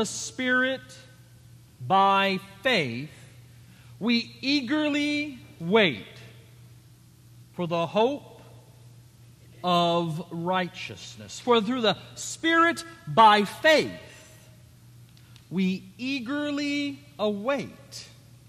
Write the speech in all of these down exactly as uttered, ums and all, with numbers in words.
the Spirit by faith, we eagerly wait for the hope of righteousness. For through the Spirit by faith, we eagerly await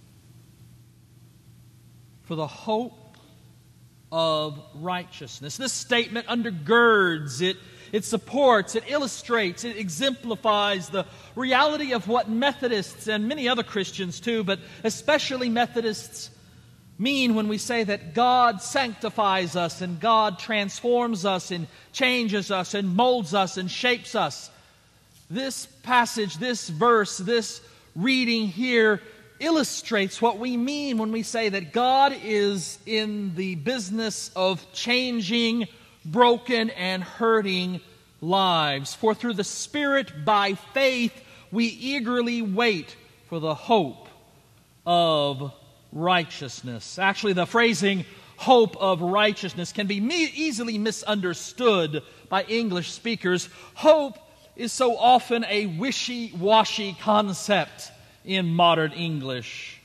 for the hope of righteousness. This statement undergirds, it, it supports, it illustrates, it exemplifies the reality of what Methodists and many other Christians too, but especially Methodists, mean when we say that God sanctifies us and God transforms us and changes us and molds us and shapes us. This passage, this verse, this reading here illustrates what we mean when we say that God is in the business of changing broken and hurting lives. For through the Spirit by faith we eagerly wait for the hope of righteousness. Actually, the phrasing hope of righteousness can be me- easily misunderstood by English speakers. Hope is so often a wishy-washy concept in modern English.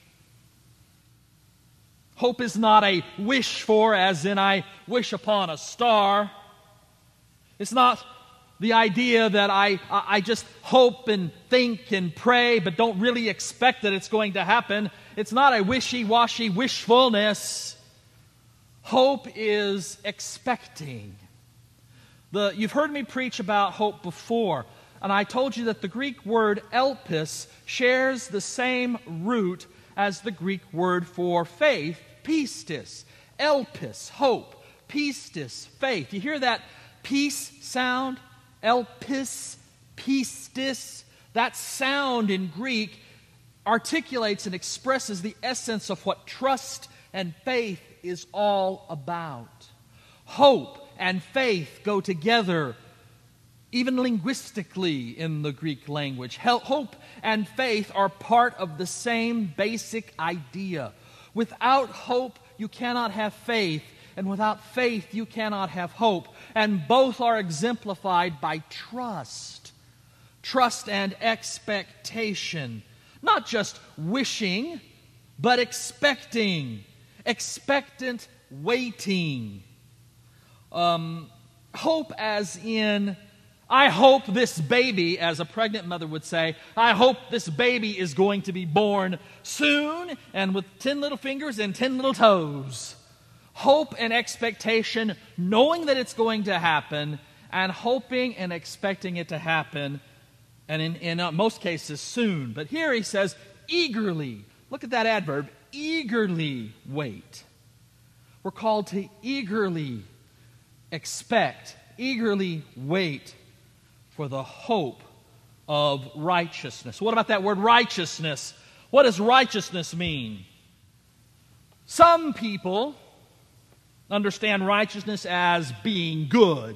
Hope is not a wish for, as in I wish upon a star. It's not the idea that I, I just hope and think and pray, but don't really expect that it's going to happen. It's not a wishy-washy wishfulness. Hope is expecting. The, you've heard me preach about hope before, and I told you that the Greek word elpis shares the same root as the Greek word for faith, pistis. Elpis, hope. Pistis, faith. You hear that peace sound? Elpis, pistis. That sound in Greek articulates and expresses the essence of what trust and faith is all about. Hope and faith go together, even linguistically in the Greek language. Hope and faith are part of the same basic idea. Without hope, you cannot have faith, and without faith, you cannot have hope. And both are exemplified by trust. Trust and expectation. Not just wishing, but expecting. Expectant waiting. Um, hope as in, I hope this baby, as a pregnant mother would say, I hope this baby is going to be born soon and with ten little fingers and ten little toes. Hope and expectation, knowing that it's going to happen, and hoping and expecting it to happen, and in, in uh, most cases soon. But here he says, eagerly. Look at that adverb, eagerly wait. We're called to eagerly expect, eagerly wait for the hope of righteousness. What about that word righteousness? What does righteousness mean? Some people understand righteousness as being good,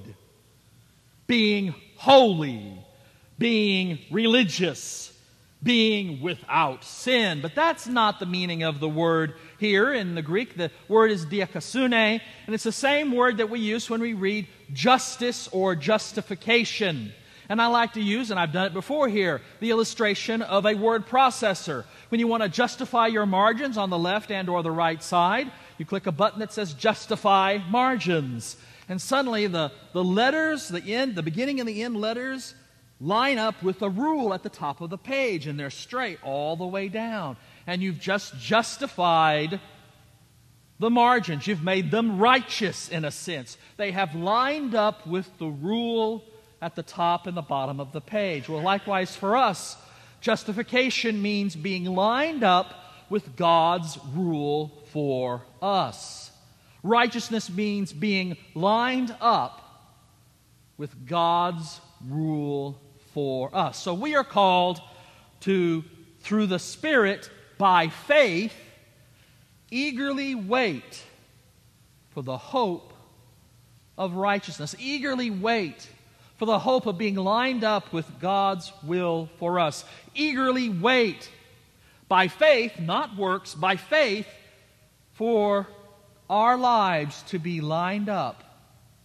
being holy, being religious, being without sin. But that's not the meaning of the word here in the Greek. The word is dikaiosune, and it's the same word that we use when we read justice or justification. And I like to use, and I've done it before here, the illustration of a word processor. When you want to justify your margins on the left and or the right side, you click a button that says justify margins. And suddenly the, the letters, the end, the beginning and the end letters line up with a rule at the top of the page, and they're straight all the way down. And you've just justified the margins. You've made them righteous in a sense. They have lined up with the rule at the top and the bottom of the page. Well, likewise for us, justification means being lined up with God's rule for us. Righteousness means being lined up with God's rule for us. So we are called to, through the Spirit, by faith, eagerly wait for the hope of righteousness. Eagerly wait for the hope of being lined up with God's will for us. Eagerly wait by faith, not works, by faith, for our lives to be lined up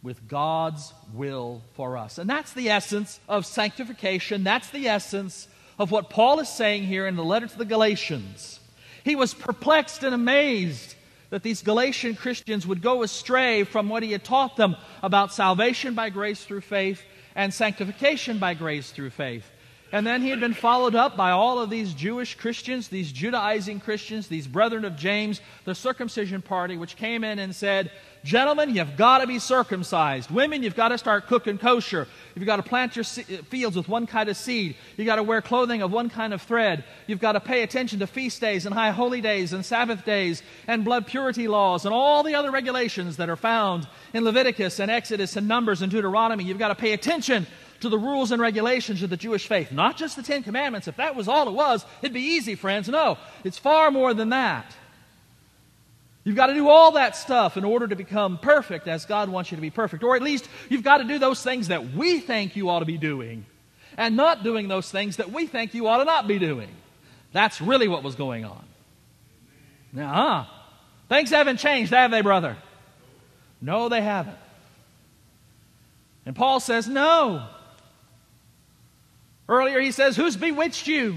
with God's will for us. And that's the essence of sanctification. That's the essence of what Paul is saying here in the letter to the Galatians. He was perplexed and amazed that these Galatian Christians would go astray from what he had taught them about salvation by grace through faith and sanctification by grace through faith. And then he had been followed up by all of these Jewish Christians, these Judaizing Christians, these brethren of James, the circumcision party, which came in and said, gentlemen, you've got to be circumcised. Women, you've got to start cooking kosher. You've got to plant your fields with one kind of seed. You've got to wear clothing of one kind of thread. You've got to pay attention to feast days and high holy days and Sabbath days and blood purity laws and all the other regulations that are found in Leviticus and Exodus and Numbers and Deuteronomy. You've got to pay attention to the rules and regulations of the Jewish faith. Not just the Ten Commandments. If that was all it was, it'd be easy, friends. No, it's far more than that. You've got to do all that stuff in order to become perfect as God wants you to be perfect. Or at least you've got to do those things that we think you ought to be doing and not doing those things that we think you ought to not be doing. That's really what was going on. Now, things haven't changed, have they, brother? No, they haven't. And Paul says, no. Earlier he says, who's bewitched you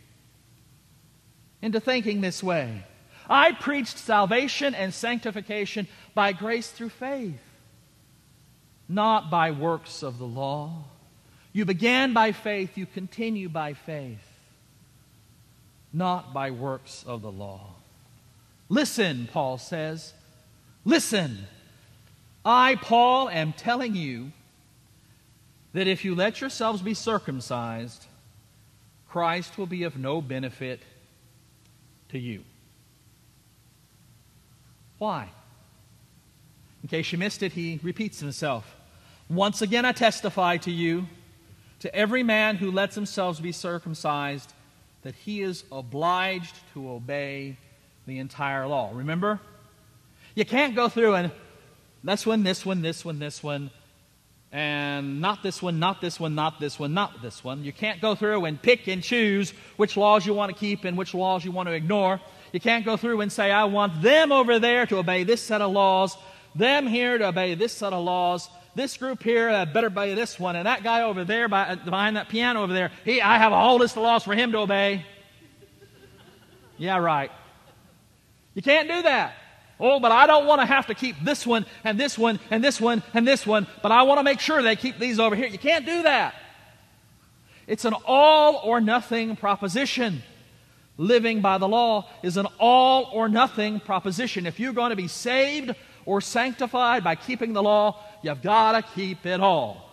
into thinking this way? I preached salvation and sanctification by grace through faith, not by works of the law. You began by faith, you continue by faith, not by works of the law. Listen, Paul says, listen. I, Paul, am telling you that if you let yourselves be circumcised, Christ will be of no benefit to you. Why? In case you missed it, he repeats himself. Once again I testify to you, to every man who lets himself be circumcised, that he is obliged to obey the entire law. Remember? You can't go through and this one, this one, this one, this one, and not this one, not this one, not this one, not this one. You can't go through and pick and choose which laws you want to keep and which laws you want to ignore. You can't go through and say, I want them over there to obey this set of laws, them here to obey this set of laws, this group here uh, better obey this one, and that guy over there by, behind that piano over there, he, I have a whole list of laws for him to obey. Yeah, right. You can't do that. Oh, but I don't want to have to keep this one and this one and this one and this one, but I want to make sure they keep these over here. You can't do that. It's an all or nothing proposition. Living by the law is an all or nothing proposition. If you're going to be saved or sanctified by keeping the law, you've got to keep it all.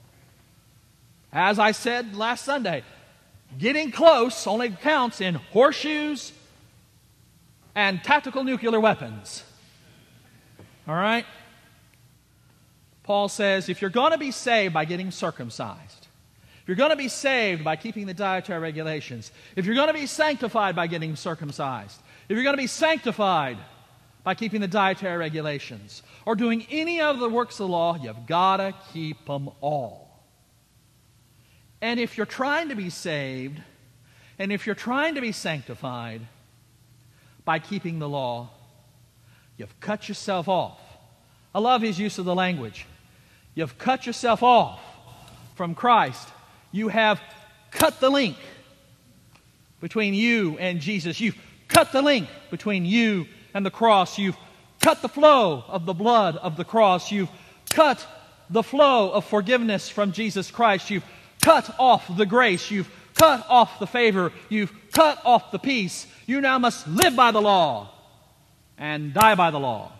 As I said last Sunday, getting close only counts in horseshoes and tactical nuclear weapons. All right? Paul says, if you're going to be saved by getting circumcised, if you're going to be saved by keeping the dietary regulations, if you're going to be sanctified by getting circumcised, if you're going to be sanctified by keeping the dietary regulations, or doing any of the works of the law, you've got to keep them all. And if you're trying to be saved, and if you're trying to be sanctified by keeping the law, you've cut yourself off. I love his use of the language. You've cut yourself off from Christ. You have cut the link between you and Jesus. You've cut the link between you and the cross. You've cut the flow of the blood of the cross. You've cut the flow of forgiveness from Jesus Christ. You've cut off the grace. You've cut off the favor. You've cut off the peace. You now must live by the law and die by the law.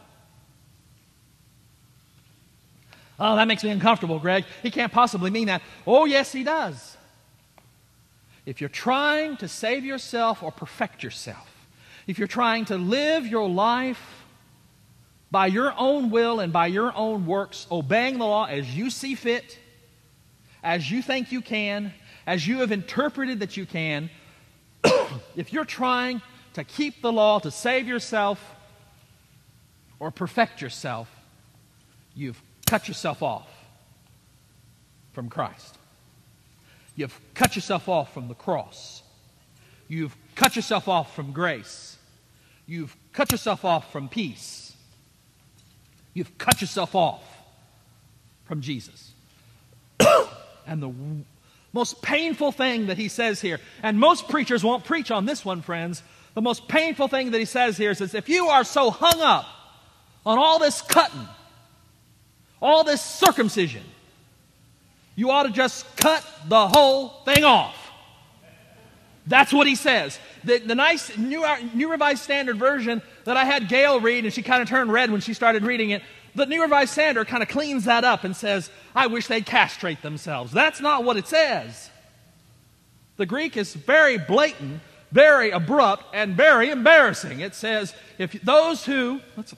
Oh, that makes me uncomfortable, Greg. He can't possibly mean that. Oh, yes, he does. If you're trying to save yourself or perfect yourself, if you're trying to live your life by your own will and by your own works, obeying the law as you see fit, as you think you can, as you have interpreted that you can, if you're trying to keep the law to save yourself or perfect yourself, you've cut yourself off from Christ. You've cut yourself off from the cross. You've cut yourself off from grace. You've cut yourself off from peace. You've cut yourself off from Jesus. And the w- most painful thing that he says here, and most preachers won't preach on this one, friends, the most painful thing that he says here is, if you are so hung up on all this cutting, all this circumcision, you ought to just cut the whole thing off. That's what he says. The, the nice New, New Revised Standard Version that I had Gail read, and she kind of turned red when she started reading it, the New Revised Standard kind of cleans that up and says, I wish they'd castrate themselves. That's not what it says. The Greek is very blatant, very abrupt, and very embarrassing. It says, if those who, let's,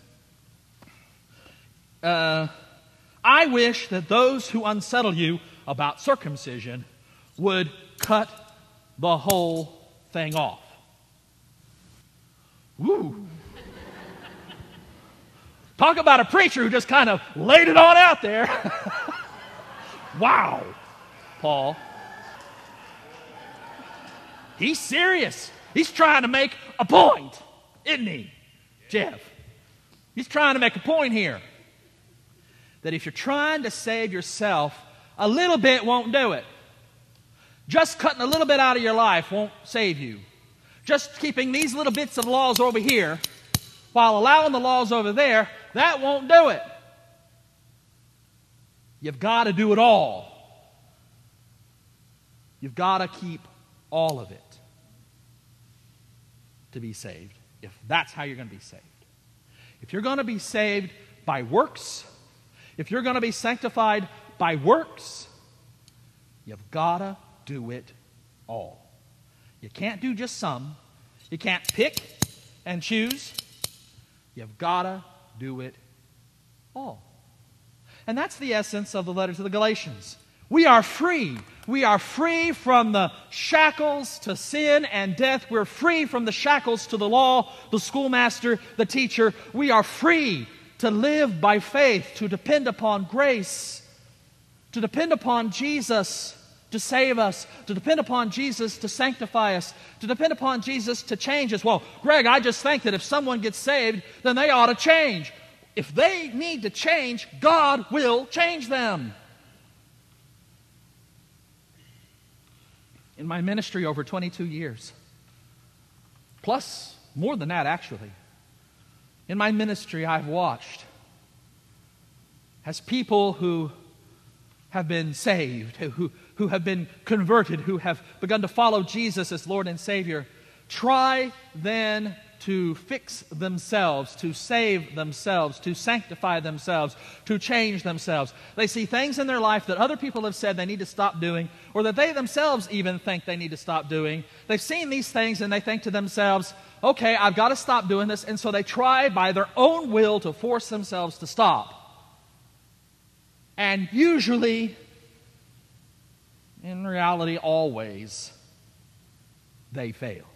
uh, I wish that those who unsettle you about circumcision would cut the whole thing off. Woo! Talk about a preacher who just kind of laid it on out there. Wow, Paul. He's serious. He's trying to make a point, isn't he, Jeff? He's trying to make a point here. That if you're trying to save yourself, a little bit won't do it. Just cutting a little bit out of your life won't save you. Just keeping these little bits of laws over here while allowing the laws over there, that won't do it. You've got to do it all. You've got to keep all of it to be saved, if that's how you're going to be saved. If you're going to be saved by works, if you're going to be sanctified by works, you've got to do it all. You can't do just some. You can't pick and choose. You've got to do it all. And that's the essence of the letter to the Galatians. We are free. We are free from the shackles to sin and death. We're free from the shackles to the law, the schoolmaster, the teacher. We are free to live by faith, to depend upon grace, to depend upon Jesus to save us, to depend upon Jesus to sanctify us, to depend upon Jesus to change us. Well, Greg, I just think that if someone gets saved, then they ought to change. If they need to change, God will change them. In my ministry over twenty-two years, plus more than that actually, in my ministry I've watched as people who have been saved, who, who have been converted, who have begun to follow Jesus as Lord and Savior, try then to fix themselves, to save themselves, to sanctify themselves, to change themselves. They see things in their life that other people have said they need to stop doing, or that they themselves even think they need to stop doing. They've seen these things and they think to themselves, okay, I've got to stop doing this, and so they try by their own will to force themselves to stop. And usually, in reality, always, they fail.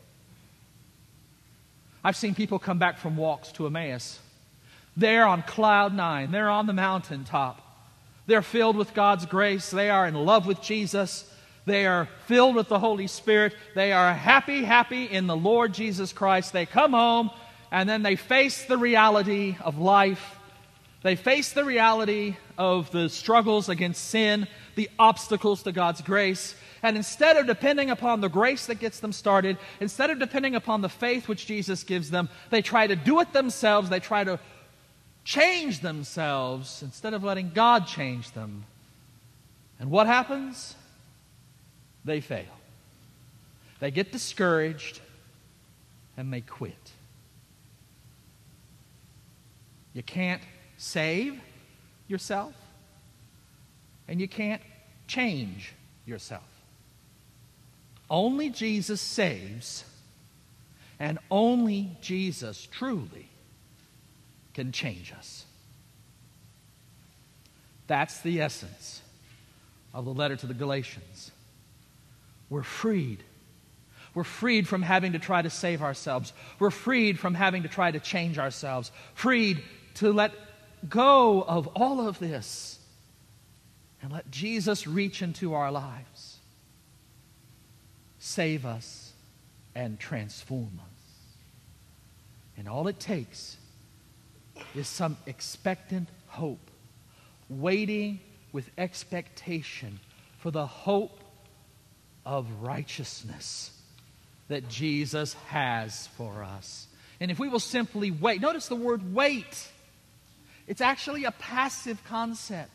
I've seen people come back from walks to Emmaus. They're on cloud nine. They're on the mountaintop. They're filled with God's grace. They are in love with Jesus. They are filled with the Holy Spirit. They are happy, happy in the Lord Jesus Christ. They come home, and then they face the reality of life. They face the reality of the struggles against sin, the obstacles to God's grace. And instead of depending upon the grace that gets them started, instead of depending upon the faith which Jesus gives them, they try to do it themselves. They try to change themselves instead of letting God change them. And what happens? They fail. They get discouraged and they quit. You can't save yourself, and you can't change yourself. Only Jesus saves, and only Jesus truly can change us. That's the essence of the letter to the Galatians. We're freed. We're freed from having to try to save ourselves. We're freed from having to try to change ourselves. Freed to let go of all of this and let Jesus reach into our lives, save us, and transform us. And all it takes is some expectant hope, waiting with expectation for the hope of righteousness that Jesus has for us. And if we will simply wait, notice the word wait. It's actually a passive concept.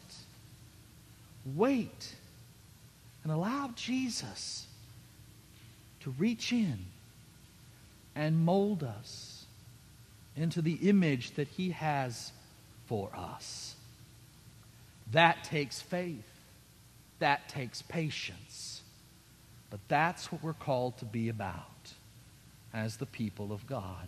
Wait and allow Jesus to reach in and mold us into the image that He has for us. That takes faith. That takes patience. But that's what we're called to be about as the people of God.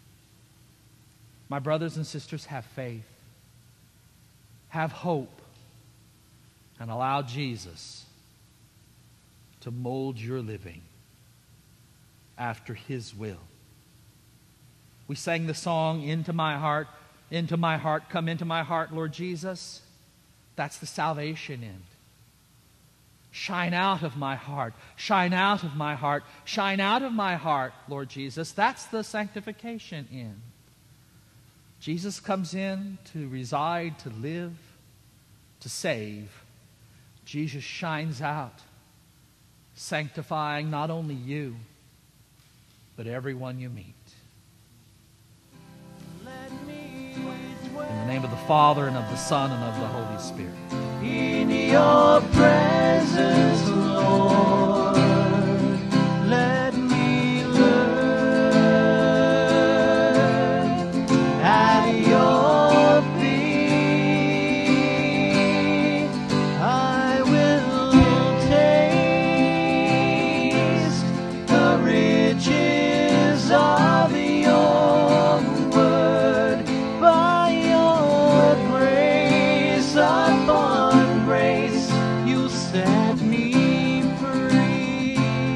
My brothers and sisters, have faith. Have hope. And allow Jesus to mold your living after His will. We sang the song, "Into my heart, into my heart, come into my heart, Lord Jesus." That's the salvation end. Shine out of my heart, shine out of my heart, shine out of my heart, Lord Jesus. That's the sanctification end. Jesus comes in to reside, to live, to save. Jesus shines out, sanctifying not only you, but everyone you meet. In the name of the Father, and of the Son, and of the Holy Spirit. In your presence, Lord, let me learn at your feet. I will taste the riches of your word. By your grace upon grace, you set me free.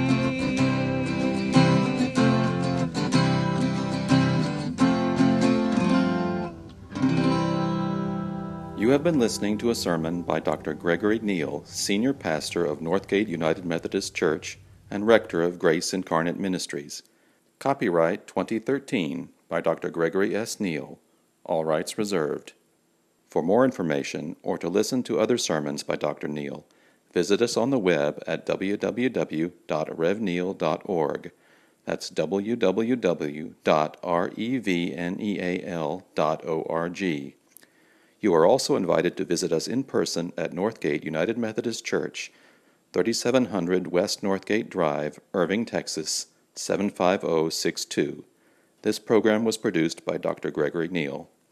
You have been listening to a sermon by Doctor Gregory Neal, Senior Pastor of Northgate United Methodist Church and Rector of Grace Incarnate Ministries. Copyright twenty thirteen by Doctor Gregory S. Neal. All rights reserved. For more information or to listen to other sermons by Doctor Neal, visit us on the web at w w w dot rev neal dot org. That's w w w dot rev neal dot org. You are also invited to visit us in person at Northgate United Methodist Church, thirty-seven hundred West Northgate Drive, Irving, Texas, seven five zero six two. This program was produced by Doctor Gregory Neal.